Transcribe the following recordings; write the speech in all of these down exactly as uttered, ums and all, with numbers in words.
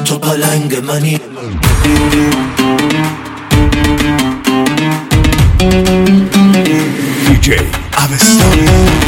تو پلنگ منی. دیجی اوستا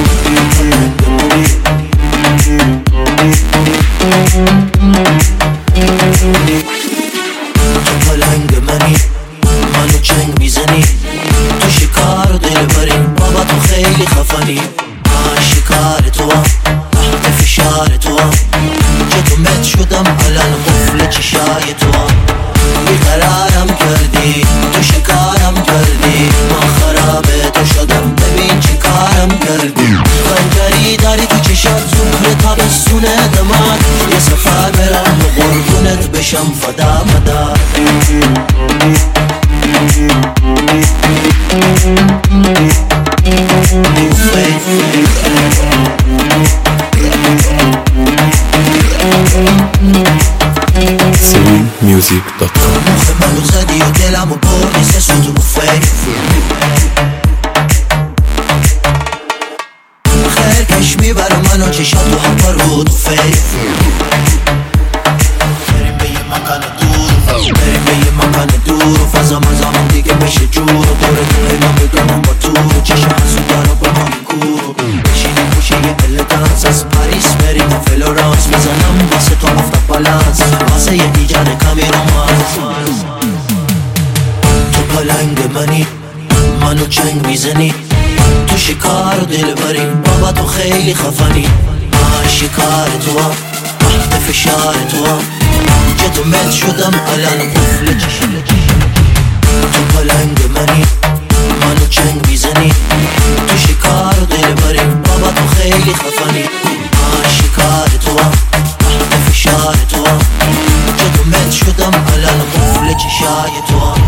تو پلنگ منی، منو چنگ میزنی، تو شکار دل بری، بابا تو خیلی خفنی. من شکار تو هم، تحت فشار تو هم، چه تو مت شدم الان قفل چشای تو هم. بیقرارم کردی، تو شکارم کردی، من خرابه تو شدم، ببین چی کارم کردی. خنجری داری تو چشات، زهر تابستونه دماد، یه سفر برم و قربونت بشم فدا مدا. سوین میوزیک دات کام. مخ منو زدی و دلمو بردی سه سو تو بوفه. خیر کش میبره منو چشات و هم پرود و فیر. بریم به یه مکان دور، بریم به یه مکان دور و فضا مزامون دیگه بشه جور و دور دور اینا بدونم با تو چشم هزو دارو با من کور. بشینیم پوشه یه الگانس، از پاریس بریم تا فلورانس، میزنم واسه تو هفته بالانس، واسه یه ایجاد کمی رومانس. تو پلنگ منی، منو چنگ میزنی، تو شکار دل بری، بابا تو خیلی خفنی. من شکار تو هم، تحت فشار تو هم، که تو مت شدم الان قفل چشم. تو پلنگ منی، منو چنگ میزنی، تو شکار دل بری، بابا تو خیلی خفنی. من شکار تو هم، تحت فشار تو هم، که تو مت شدم الان قفل چشای تو هم.